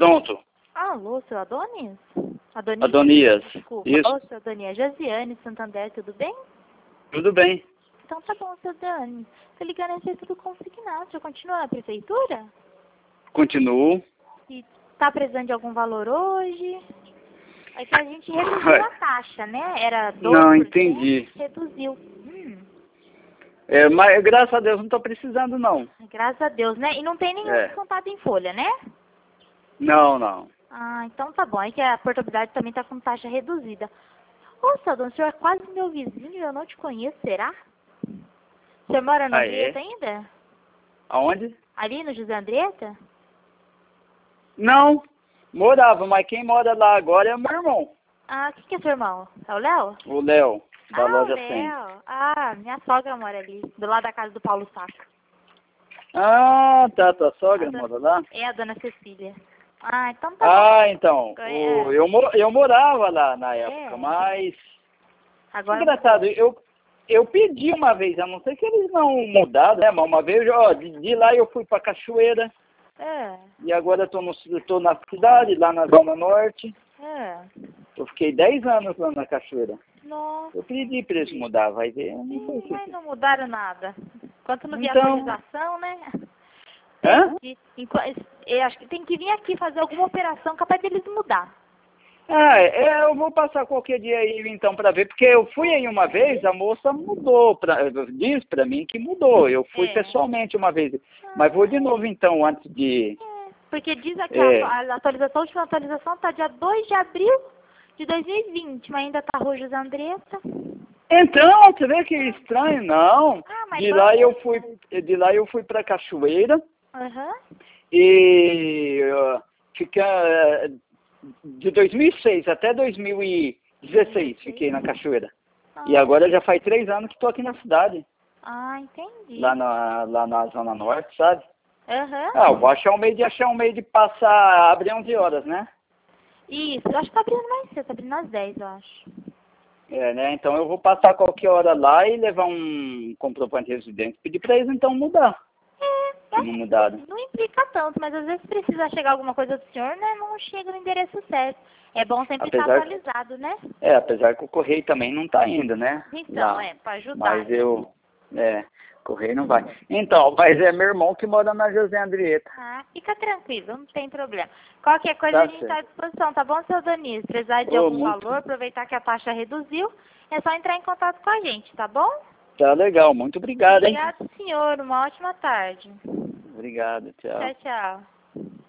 Pronto. Alô, seu Adonis? Adonias. Desculpa. Isso. Ô, seu Adonis. Josiane, Santander, tudo bem? Tudo bem. Então tá bom, seu Adonis. Tô ligando a respeito do consignado. Já continua na prefeitura? Continuo. E tá precisando de algum valor hoje? É que a gente reduziu a taxa, né? Era 12%. Não, entendi. Reduziu. Mas graças a Deus não estou precisando, não. Graças a Deus, né? E não tem nenhum descontado em folha, né? Não, não. Ah, então tá bom. É que a portabilidade também tá com taxa reduzida. Ô, seu Adonis, o senhor é quase meu vizinho e eu não te conheço, será? O senhor mora no Andretta ainda? Aonde? Ali no José Andretta? Não. Morava, mas quem mora lá agora é o meu irmão. Ah, quem que é seu irmão? É o Léo? O Léo, da loja o 100. Léo. Ah, minha sogra mora ali, do lado da casa do Paulo Saco. Ah, tá. Tua sogra mora lá? É a dona Cecília. Ah, então tá bom. Então. Eu morava lá na época, mas... Agora engraçado, eu pedi uma vez, a não ser que eles não mudaram, né? Mas uma vez, ó, de lá eu fui pra Cachoeira. E agora eu tô na cidade, lá na Zona Norte. Eu fiquei 10 anos lá na Cachoeira. Nossa. Eu pedi pra eles mudar, vai ver. Eu não sei Mas não mudaram nada. Enquanto não vier Então... atualização, né? Hã? Eu acho que tem que vir aqui fazer alguma operação capaz deles mudar. Eu vou passar qualquer dia aí então pra ver, porque eu fui aí uma vez, a moça mudou, diz pra mim que mudou. Eu fui pessoalmente uma vez, mas vou de novo então antes de... Porque diz aqui, a atualização, a última atualização tá dia 2 de abril de 2020, mas ainda tá Rua José Andretta. Então, você vê que estranho, não. De lá eu fui pra Cachoeira. E fica de 2006 até 2016 fiquei na Cachoeira. E agora já faz 3 anos que estou aqui na cidade. Ah, entendi. Lá na Zona Norte, sabe? Eu vou achar um meio de passar, abrir 11 horas, né? Isso, eu acho que tá abrindo mais cedo, tá abrindo às 10, eu acho. Né? Então eu vou passar qualquer hora lá e levar um comprovante de residência. Pedir pra eles então mudar. Não mudaram. Não implica tanto, mas às vezes precisa chegar alguma coisa do senhor, né? Não chega no endereço certo. É bom sempre estar atualizado, né? Apesar que o correio também não tá indo, né? Então, pra ajudar. Mas correio não vai. Então, mas é meu irmão que mora na José Andretta. Ah, fica tranquilo, não tem problema. Qualquer coisa a gente tá à disposição, tá bom, seu Danis? Se precisar de algum valor, aproveitar que a taxa reduziu, é só entrar em contato com a gente, tá bom? Tá legal, muito obrigado, hein? Obrigado, senhor. Uma ótima tarde. Obrigado, tchau. Tchau, tchau.